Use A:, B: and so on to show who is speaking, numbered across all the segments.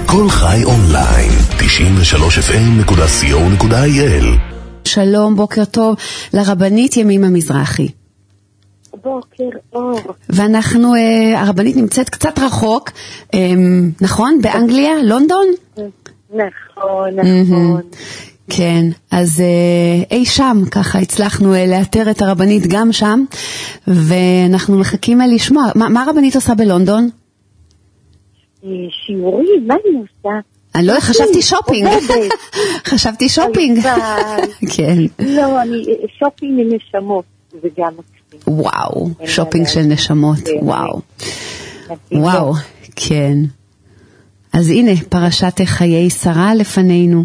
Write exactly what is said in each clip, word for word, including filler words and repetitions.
A: כל חי אונליין, תשעים ושלוש אף אם נקודה סי או נקודה איי אל.
B: שלום, בוקר טוב לרבנית ימימה מזרחי.
C: בוקר אור.
B: ואנחנו, הרבנית נמצאת קצת רחוק, נכון? באנגליה? לונדון?
C: נכון, נכון.
B: כן, אז אי שם, ככה הצלחנו לאתר את הרבנית גם שם, ואנחנו מחכים לשמוע. מה, מה הרבנית עושה בלונדון?
C: שיעורים, מה אני עושה?
B: אני לא, חשבתי שופינג. חשבתי שופינג. כן.
C: לא, אני, שופינג לנשמות, זה גם מקסים.
B: וואו, שופינג של נשמות, וואו. וואו, כן. אז הנה, פרשת חיי שרה לפנינו.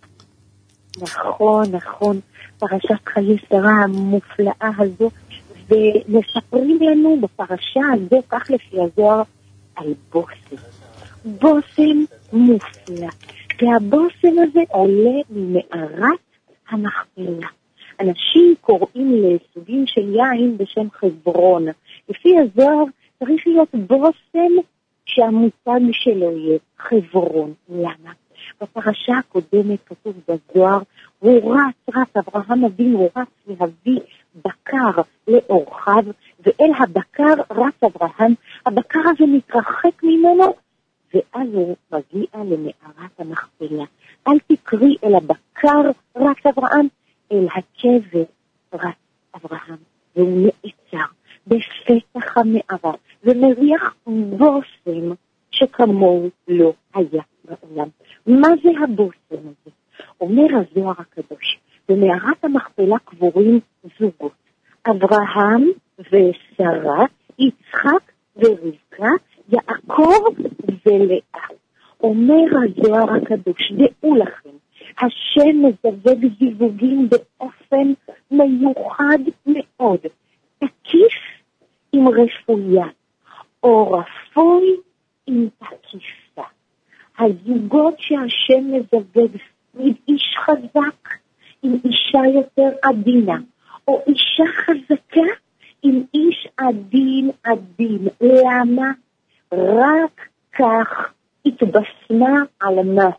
C: נכון, נכון. פרשת חיי שרה המופלאה הזו, ומספרים לנו בפרשה הזו, כך לפי הזוהר, על בוסם. בוסם מופלא. והבוסם הזה עולה ממערת המכפלה. אנשים קוראים לסוגים של יין בשם חברון. לפי הזוהר צריך להיות בוסם שהמותג שלו יהיה חברון. למה? בפרשה הקודמת כתוב בזוהר, הוא רץ, רץ, אברהם אבינו רץ להביא בקר לאורחיו, ואל הבקר רץ אברהם, הבקר הזה מתרחק ממנו, ואז הוא מגיע למערת המכפלה. אל תקרי אל הבקר רץ אברהם, אל הקבר רץ אברהם, והוא נעצר בפתח המערה, ומריח בוסם שכמוהו לא היה בעולם. מה זה הבוסם הזה? אומר הזוהר הקדוש, במערת המכפלה קבורים זוגות, אברהם ושרה, יצחק ורבקה, יעקב ולאה. אומר הזוהר הקדוש, דעו לכם, השם מזווג זיווגים באופן מיוחד מאוד, תקיף עם רפויה, או רפוי עם תקיפה. הזוגות שהשם מזווג סביב איש חזק עם אישה יותר עדינה, או אישה חזקה עם איש עדין עדין. למה? רק כך התבשמה על מה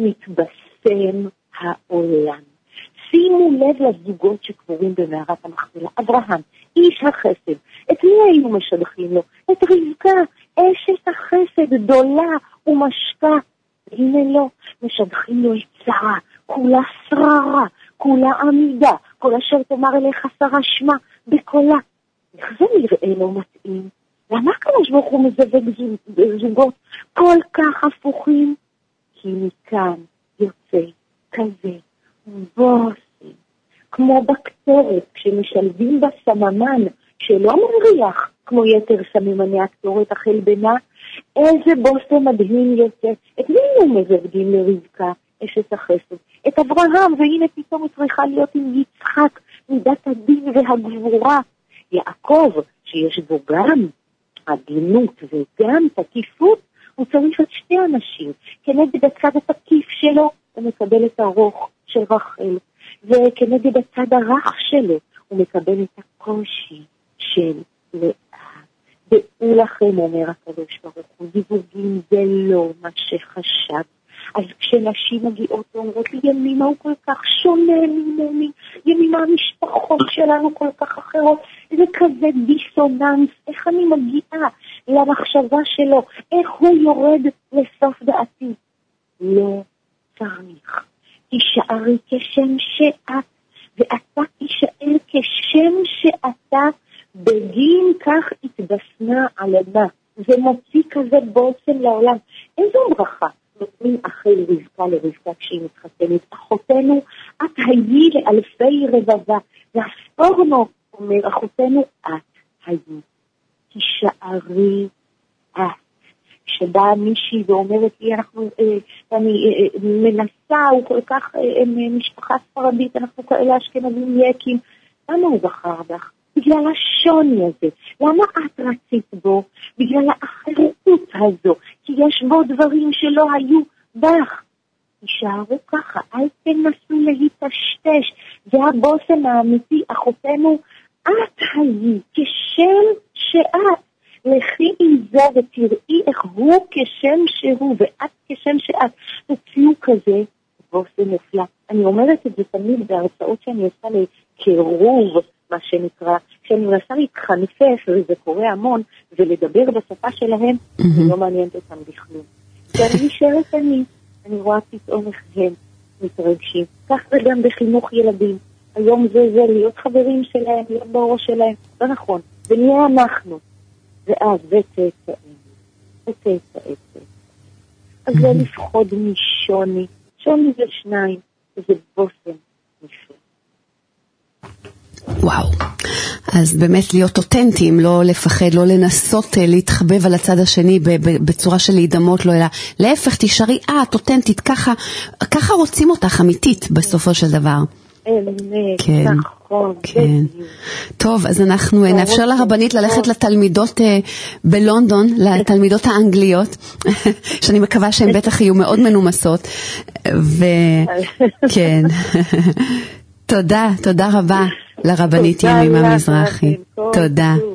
C: מתבשם העולם. שימו לב לזוגות שקבורים במערת המכפלה. אברהם, איש החסד, את מי היינו משבחים לו? את רבקה, אשת החסד, דולה ומשקה. הנה לא, משבחים לו את שרה, כולה שררה, כולה עמידה, כל אשר תאמר אליך שרה שמה בקולה. איך זה נראה לא מתאים? למה הקדוש ברוך הוא מזווג זוגות כל כך הפוכים? כי מכאן יוצא כזה בוסם, כמו בקטורת, כשמשלבים בסממן שלא מריח כמו יתר סממני הקטורת החלבנה, איזה בוסם מדהים יוצא. את מי הוא מזווגים לרבקה, אשת החסד? את אברהם, והנה פתאום היא צריכה להיות עם יצחק, מידת הדין והגבורה. יעקב, שיש בו גם עדינות וגם תקיפות, הוא צריך את שתי אנשים. כנגד הצד התקיף שלו, הוא מקבל את הרוח של רחל, וכנגד הצד הרך שלו, הוא מקבל את הקושי של לאה. דעו לכם, אומר הקדוש ברוך הוא, זיווגים זה לא מה שחשב. אז כשנשים מגיעות ואומרות לי, ימימה הוא כל כך שונה ממני, ימימה המשפחות שלנו כל כך אחרות, זה כזה דיסוננס, איך אני מגיעה למחשבה שלו, איך הוא יורד לסוף דעתי. לא צריך. תישארי כשם שאת, ואתה תישאר כשם שאתה, בגין כך התבשמה עלמה. זה מוציא כזה בוסם לעולם. איזו ברכה נותנים אחרי רבקה לרבקה כשהיא מתחתנת. אחותנו, את היי לאלפי רבבה. והספורנו אומר, אחותנו, את היי. תישארי את. שבאה מישהי ואומרת לי, אנחנו, אה, אני אה, מנסה, הוא כל כך אה, משפחה ספרדית, אנחנו כאלה אשכנזים יקים. למה הוא בחר בך? בגלל השוני הזה. למה את רצית בו? בגלל האחרות הזו. כי יש בו דברים שלא היו בך. תישארו ככה, אל תנסו להיטשטש. זה הבוסם האמיתי, אחותנו, את היי, כשם שאת. לכי עם זה ותראי איך הוא כשם שהוא ואת כשם שאת. כזה בושם מופלא. אני אומרת את זה תמיד בהרצאות שאני עושה לקירוב, מה שנקרא, שאני מנסה להתחנפף, וזה קורה המון, ולדבר בשפה שלהם, אני לא מעניינת אותם בכלום. כשאני נשארת אני, אני רואה פתאום איך הם מתרגשים. כך זה גם בחינוך ילדים. היום זה זה, להיות חברים שלהם, להיות באור שלהם. זה נכון. ונהיה אנחנו. ואז זה צאצאים. זה צאצאים. אז זה לפחוד משוני. שוני זה שניים. זה בושם נפלא.
B: וואו. אז באמת להיות אותנטיים, לא לפחד, לא לנסות להתחבב על הצד השני בצורה של להידמות לו, אלא להפך, תשארי, אה, את אותנטית, ככה, ככה רוצים אותך אמיתית בסופו של דבר.
C: אמת, נכון.
B: כן. טוב, אז אנחנו נאפשר לרבנית ללכת לתלמידות בלונדון, לתלמידות האנגליות, שאני מקווה שהן בטח יהיו מאוד מנומסות. וכן. תודה, תודה רבה לרבנית ימימה מזרחי. תודה.